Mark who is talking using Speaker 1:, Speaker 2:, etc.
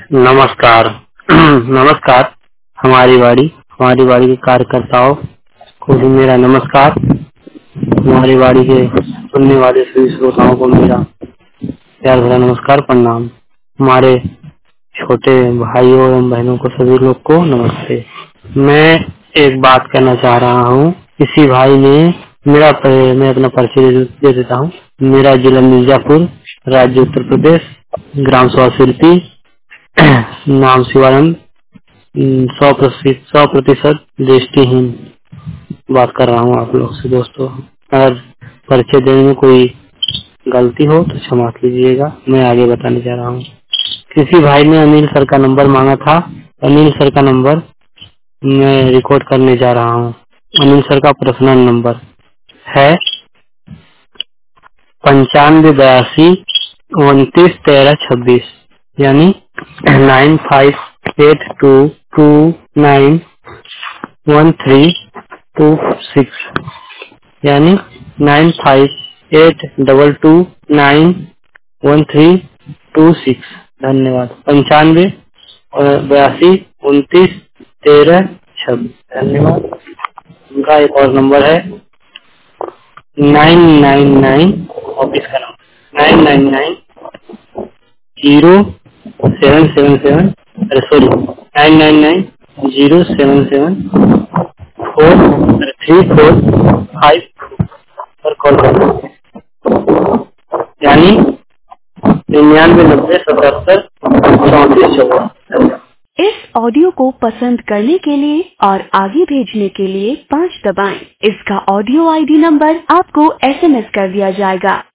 Speaker 1: नमस्कार। नमस्कार। हमारी वाड़ी के कार्यकर्ताओं को भी मेरा नमस्कार। हमारी वाड़ी के सुनने वाले सभी श्रोताओं को मेरा प्यार भरा नमस्कार, प्रणाम। हमारे छोटे भाइयों एवं बहनों को सभी लोग को नमस्ते। मैं एक बात कहना चाह रहा हूँ। किसी भाई ने मैं अपना परिचय दे देता हूँ। मेरा जिला मिर्जापुर, राज्य उत्तर प्रदेश, ग्राम स्वशिल्पी, नाम शिवानंद, 100% दृष्टिहीन बात कर रहा हूँ आप लोग से। दोस्तों, अगर परिचय देने में कोई गलती हो तो क्षमा कीजिएगा। मैं आगे बताने जा रहा हूँ। किसी भाई ने अनिल सर का नंबर मांगा था। अनिल सर का नंबर मैं रिकॉर्ड करने जा रहा हूँ। अनिल सर का पर्सनल नंबर है 9582291326, यानी 9582291326, यानी 9582291326। धन्यवाद। 9582291326। धन्यवाद। उनका एक और नंबर है 999 ऑफिस का नंबर 9990777, सॉरी 999077434 पर कॉल करना, यानी 99907734।
Speaker 2: इस ऑडियो को पसंद करने के लिए और आगे भेजने के लिए 5 दबाएं। इसका ऑडियो आईडी नंबर आपको SMS कर दिया जाएगा।